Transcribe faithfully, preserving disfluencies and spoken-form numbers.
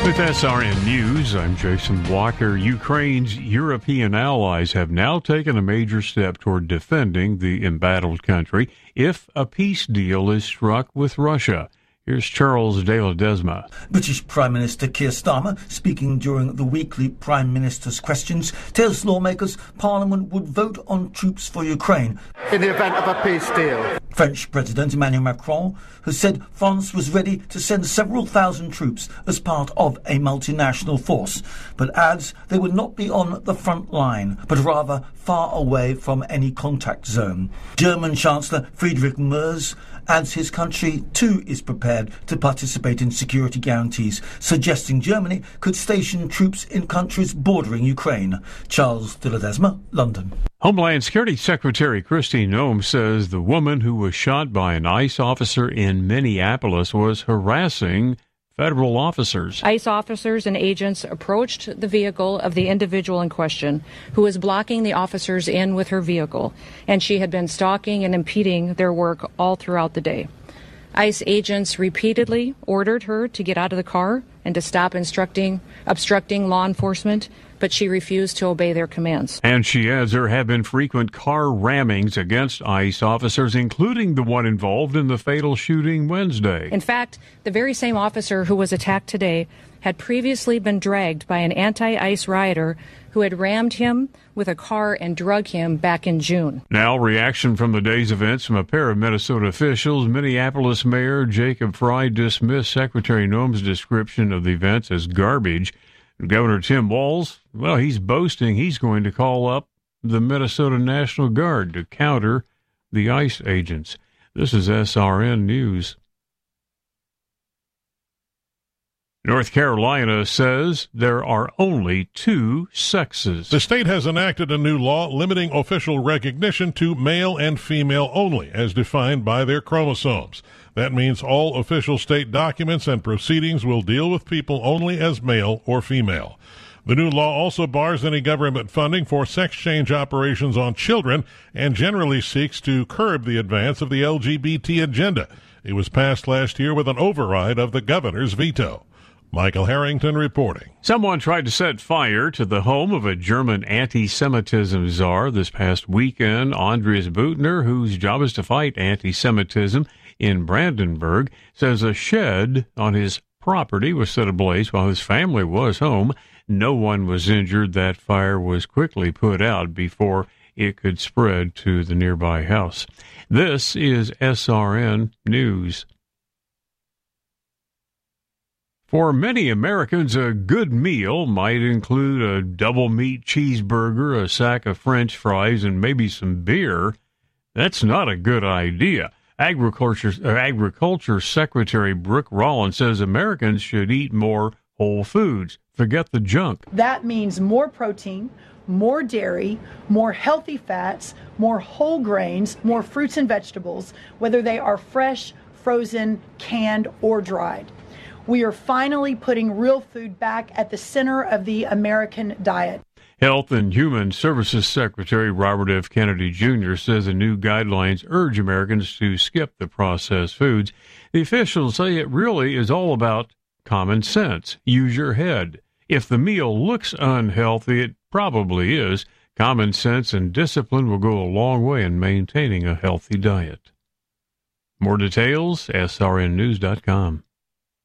With S R N News, I'm Jason Walker. Ukraine's European allies have now taken a major step toward defending the embattled country if a peace deal is struck with Russia. Here's Charles de Ledesma. British Prime Minister Keir Starmer, speaking during the weekly Prime Minister's Questions, tells lawmakers Parliament would vote on troops for Ukraine in the event of a peace deal. French President Emmanuel Macron has said France was ready to send several thousand troops as part of a multinational force, but adds they would not be on the front line, but rather far away from any contact zone. German Chancellor Friedrich Merz adds his country too is prepared to participate in security guarantees, suggesting Germany could station troops in countries bordering Ukraine. Charles de Ledesma, London. Homeland Security Secretary Kristi Noem says the woman who was shot by an ICE officer in Minneapolis was harassing federal officers. ICE officers and agents approached the vehicle of the individual in question, who was blocking the officers in with her vehicle, and she had been stalking and impeding their work all throughout the day. ICE agents repeatedly ordered her to get out of the car and to stop instructing, obstructing law enforcement, but she refused to obey their commands. And she adds there have been frequent car rammings against ICE officers, including the one involved in the fatal shooting Wednesday. In fact, the very same officer who was attacked today had previously been dragged by an anti-ICE rioter who had rammed him with a car and drug him back in June. Now, reaction from the day's events from a pair of Minnesota officials. Minneapolis Mayor Jacob Frey dismissed Secretary Noem's description of the events as garbage. Governor Tim Walz, well, he's boasting he's going to call up the Minnesota National Guard to counter the ICE agents. This is S R N News. North Carolina says there are only two sexes. The state has enacted a new law limiting official recognition to male and female only, as defined by their chromosomes. That means all official state documents and proceedings will deal with people only as male or female. The new law also bars any government funding for sex change operations on children and generally seeks to curb the advance of the L G B T agenda. It was passed last year with an override of the governor's veto. Michael Harrington reporting. Someone tried to set fire to the home of a German anti-Semitism czar this past weekend. Andreas Buchner, whose job is to fight anti-Semitism in Brandenburg, says a shed on his property was set ablaze while his family was home. No one was injured. That fire was quickly put out before it could spread to the nearby house. This is S R N News. For many Americans, a good meal might include a double meat cheeseburger, a sack of French fries, and maybe some beer. That's not a good idea. Agriculture, uh, Agriculture Secretary Brooke Rollins says Americans should eat more whole foods. Forget the junk. That means more protein, more dairy, more healthy fats, more whole grains, more fruits and vegetables, whether they are fresh, frozen, canned, or dried. We are finally putting real food back at the center of the American diet. Health and Human Services Secretary Robert F. Kennedy Junior says the new guidelines urge Americans to skip the processed foods. The officials say it really is all about common sense. Use your head. If the meal looks unhealthy, it probably is. Common sense and discipline will go a long way in maintaining a healthy diet. More details, S R N news dot com.